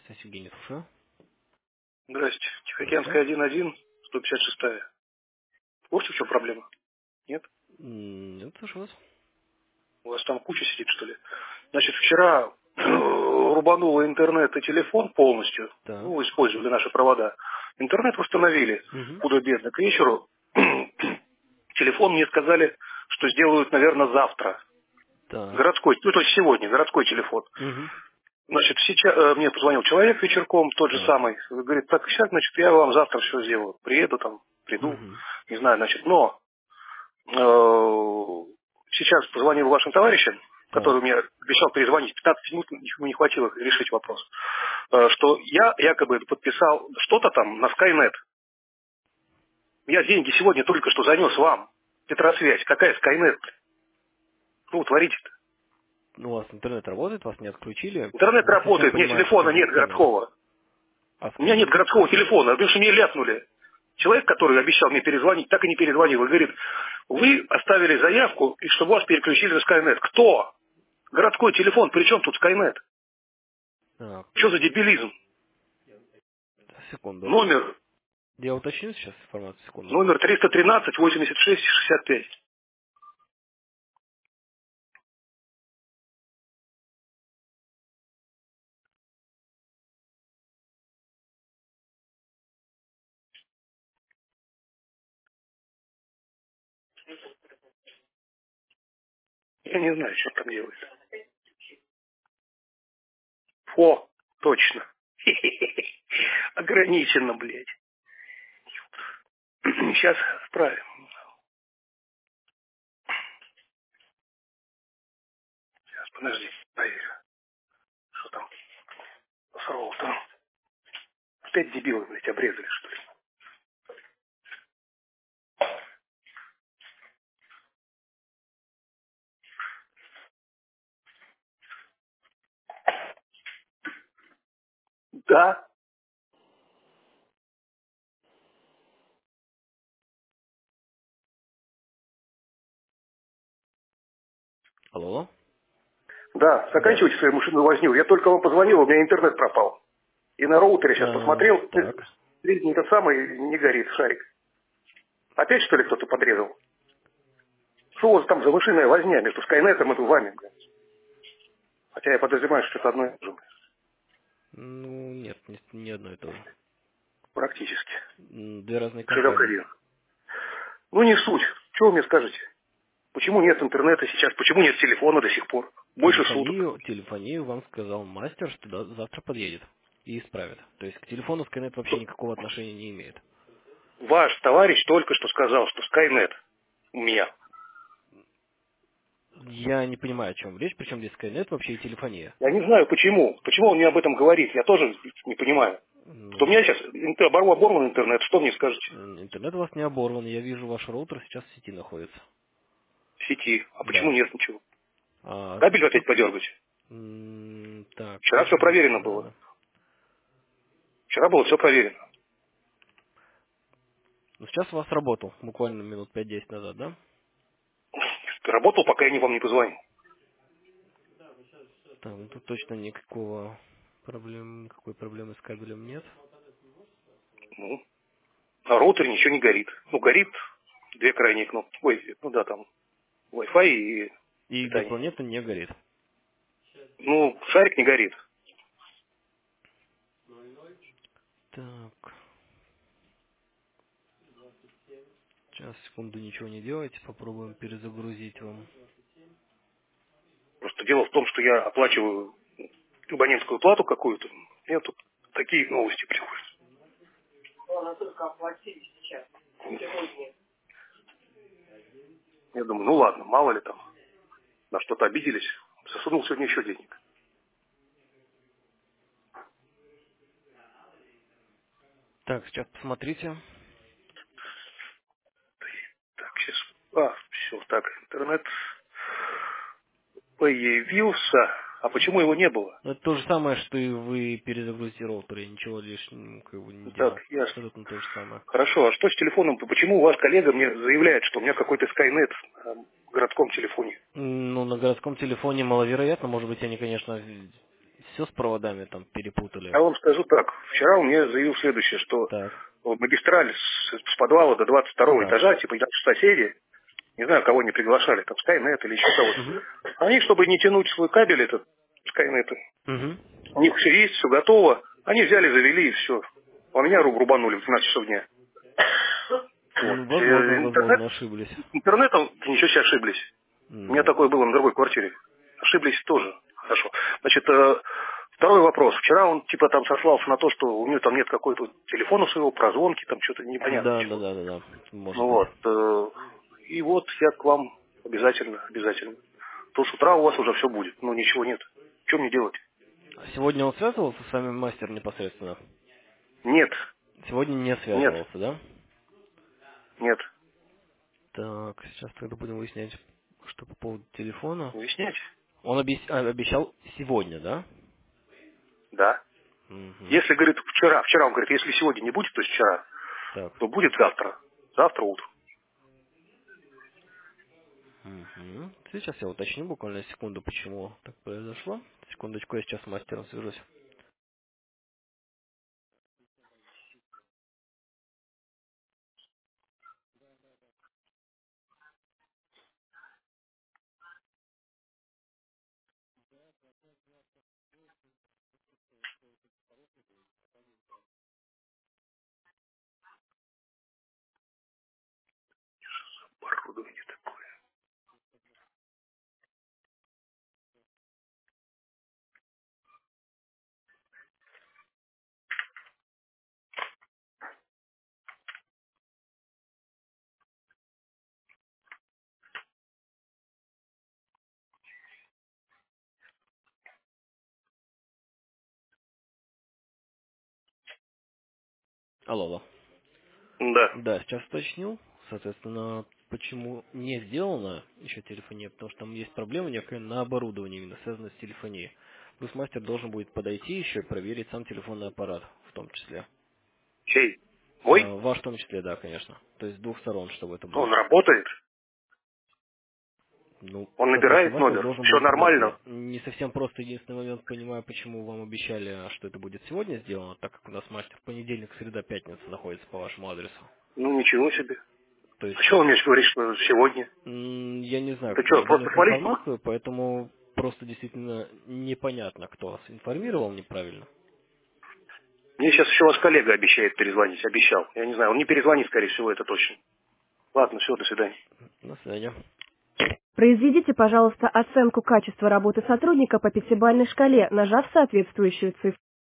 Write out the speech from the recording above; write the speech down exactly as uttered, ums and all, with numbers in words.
Стась Евгений, слушаю. Здрасте. Тихоокеанская один один, сто пятьдесят шестая. В курсе, в чем проблема? Нет? Нет, слушаю вас. У вас там куча сидит, что ли? Значит, вчера рубануло интернет и телефон полностью. Так. Ну, использовали наши провода. Интернет восстановили Угу. худо-бедно. К вечеру телефон мне сказали, что сделают, наверное, завтра. Так. Городской, ну, то есть сегодня, городской телефон. Угу. Значит, сейчас э, мне позвонил человек вечерком, тот же Так. самый. Говорит, так, сейчас, значит, я вам завтра все сделаю. Приеду там, приду, Угу. не знаю, значит, но э, сейчас позвонил вашим товарищам, который Так. мне обещал перезвонить, пятнадцать минут ему не хватило решить вопрос, э, что я якобы подписал что-то там на Skynet. Я деньги сегодня только что занес вам. Петросвязь. Какая Skynet? Ну, творите-то. Ну, у вас интернет работает, вас не отключили. Интернет Вы совсем работает, у меня понимаете, что телефона за нет Skynet. городского. А У меня нет Skynet? городского телефона, потому что мне ляпнули. Человек, который обещал мне перезвонить, так и не перезвонил. И говорит, вы оставили заявку, и чтобы вас переключили на Skynet. Кто? Городской телефон, при чем тут Skynet? Так. Что за дебилизм? Секунду. Номер, Я уточню сейчас информацию, секунду. номер триста тринадцать восемьдесят шесть шестьдесят пять. Я не знаю, что там делает. О, точно. Ограничено, блядь. Сейчас справим. Сейчас, подожди, проверю. Что там с роутом? Опять дебилы, блядь, обрезали, что ли? Да, Алло? да, Да. заканчивайте свою машину возню. Я только вам позвонил, у меня интернет пропал. И на роутере сейчас А, посмотрел, так. средний этот самый не горит шарик. Опять, что ли, кто-то подрезал? Что у вас там за мышиная возня между Скайнетом и вами, блядь? Хотя я подозреваю, что это одно и то же, блядь. Ну, нет, не, не одно и то же. Практически. М, Две разные Широк компании. один. Ну, не суть. Что вы мне скажете? Почему нет интернета сейчас? Почему нет телефона до сих пор? Больше суток. Телефонию, телефонию вам сказал мастер, что да- завтра подъедет и исправит. То есть к телефону Skynet вообще никакого отношения не имеет. Ваш товарищ только что сказал, что Скайнет у меня. Я не понимаю, о чем речь, причем здесь Skynet вообще и телефония. Я не знаю, почему. Почему он мне об этом говорит? Я тоже не понимаю. Вот у Ну, меня сейчас интер- оборван оборван интернет. Что мне скажете? м, интернет у вас не оборван, я вижу, ваш роутер сейчас в сети находится. В сети. А почему Да. нет ничего? А Кабель опять тут, подергать. м, так, Вчера все кабель, проверено было. да. Вчера было все проверено. Ну, сейчас у вас работал, буквально минут пять-десять назад, да? Работал, пока я не вам не позвонил. Так, ну, тут точно никакого проблем, никакой проблемы с кабелем нет. Ну, на роутере ничего не горит. Ну, горит две крайние кнопки. Ой, ну да, там Wi-Fi и И где питание. планета не горит. Ну, шарик не горит. Так, сейчас, секунду, ничего не делайте, попробуем перезагрузить вам. Просто дело в том, что я оплачиваю абонентскую плату какую-то. Мне тут такие новости приходят. Я думаю, ну ладно, мало ли там, на что-то обиделись. Засунул сегодня еще денег. Так, сейчас посмотрите. Так, сейчас. А, все, так, интернет появился. А почему его не было? Ну, это то же самое, что и вы перезагрузите роутер. Я ничего лишнего как бы не Так, делал. ясно. Абсолютно то же самое. Хорошо, а что с телефоном? Почему у вас коллега мне заявляет, что у меня какой-то Skynet в городском телефоне? М, Ну, на городском телефоне маловероятно. Может быть, они, конечно, все с проводами там перепутали. Я вам скажу так. Вчера он мне заявил следующее, что Так. магистраль с, с подвала до двадцать второго Да. этажа, типа наши соседи, не знаю, кого не приглашали, там Skynet или еще кого-то. Угу. Они, чтобы не тянуть свой кабель этот Skynet, Угу. у них все есть, все готово. Они взяли, завели и все. А меня руб рубанули в двенадцать часов дня. Вот. Ну, Э, возможно, Интернет, возможно, ошиблись. интернетом ничего себе ошиблись. У меня Ну, такое было на другой квартире. Ошиблись тоже. Хорошо. Значит, э, второй вопрос. Вчера он типа там сослался на то, что у него там нет какой-то телефона своего, прозвонки, там что-то непонятно да, да, чего. да, да, да, Ну может быть. вот. э, И вот я к вам обязательно, обязательно. То с утра у вас уже все будет. Ну ничего нет. Что мне делать? А сегодня он связывался с вами мастер непосредственно? Нет. Сегодня не Нет. связывался, да? Нет. Так, сейчас тогда будем выяснять, что по поводу телефона. Объяснять? Он обещ- а, обещал сегодня, да? Да. Угу. Если, говорит, вчера, вчера он говорит, если сегодня не будет, то есть вчера, Так. то будет завтра. Завтра утром. Угу. Сейчас я уточню буквально секунду, почему так произошло. Секундочку, я сейчас с мастером свяжусь. Оборудование такое. Алло, алло. Да. Да, сейчас уточнил. Соответственно, почему не сделано еще телефония, потому что там есть проблема некая на оборудовании, именно связанная с телефонией. Плюс мастер должен будет подойти еще и проверить сам телефонный аппарат, в том числе. Чей? Мой? Э, Ваш в том числе, да, конечно. То есть с двух сторон, чтобы это было. Он работает. Ну, Он соответственно, набирает мастер номер. должен Все будет подойти. нормально. Не совсем просто единственный момент, понимаю, почему вам обещали, а что это будет сегодня сделано, так как у нас мастер понедельник, среда, пятница находится по вашему адресу. Ну ничего себе. То А есть, что он мне говорит, что сегодня? м, я не знаю, Ты кто что, вам просто донес свалить? информацию, поэтому просто действительно непонятно, кто вас информировал неправильно. Мне сейчас еще вас коллега обещает перезвонить. Обещал. Я не знаю, он не перезвонит, скорее всего, это точно. Ладно, все, до свидания. До свидания. Произведите, пожалуйста, оценку качества работы сотрудника по пятибалльной шкале, нажав соответствующую цифру.